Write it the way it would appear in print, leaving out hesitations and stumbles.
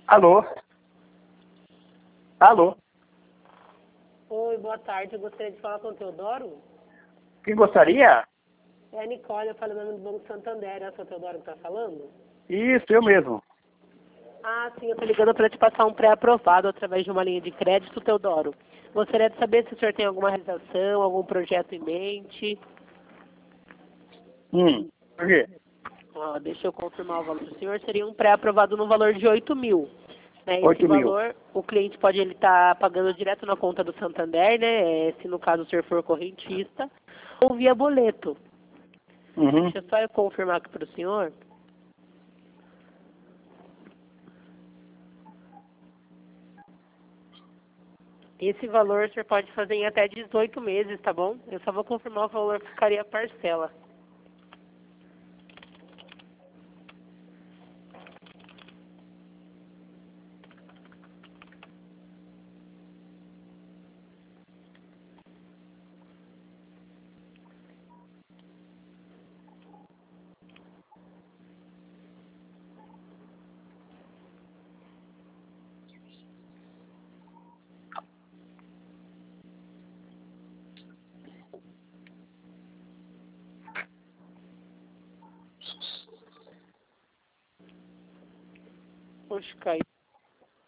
Alô? Alô? Oi, boa tarde. Eu gostaria de falar com o Teodoro. Quem gostaria? É a Nicole, eu falo o nome do Banco Santander. É o seu Teodoro que está falando? Isso, eu mesmo. Ah, sim, eu estou ligando para te passar um pré-aprovado através de uma linha de crédito, Teodoro. Gostaria de saber se o senhor tem alguma realização, algum projeto em mente. Por quê? Ó, deixa eu confirmar o valor do senhor. Seria um pré-aprovado no valor de 8.000. Né? Esse 8 mil. valor, o cliente pode ele estar pagando direto na conta do Santander, né? Se no caso o senhor for correntista, ou via boleto. Uhum. Deixa só eu confirmar aqui para o senhor. Esse valor o senhor pode fazer em até 18 meses, tá bom? Eu só vou confirmar o valor que ficaria a parcela. Poxa, caiu.